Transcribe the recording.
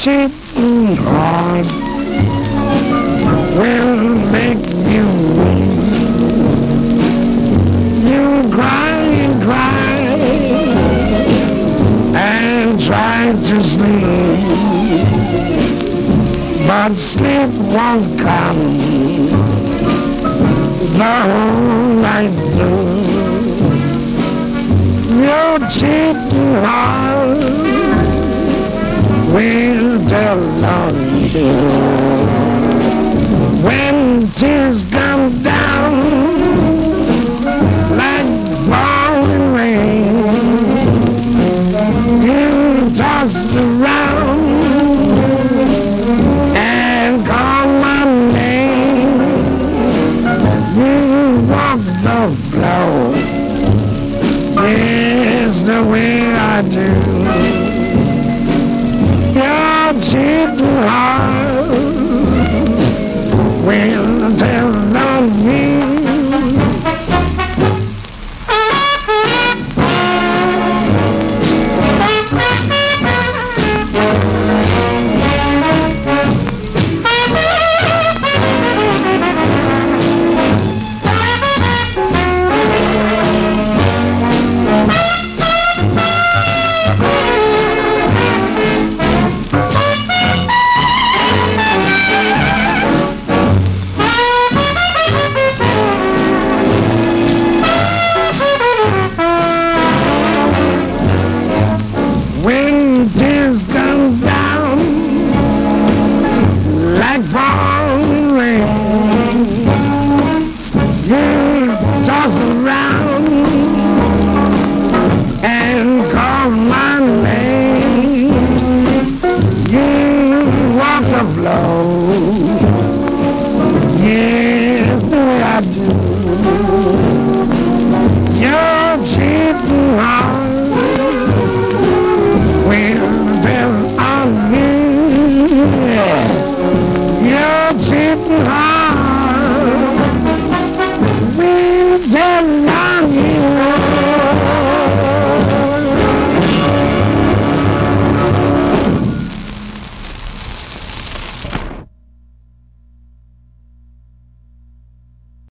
cheating heart will make you weep. You cry and cry and try to sleep, but sleep won't come the whole night through. Your cheating heart will tell on you. When tears come down like falling rain, you toss around and call my name. You walk the floor, it's the way I do. Your cheating heart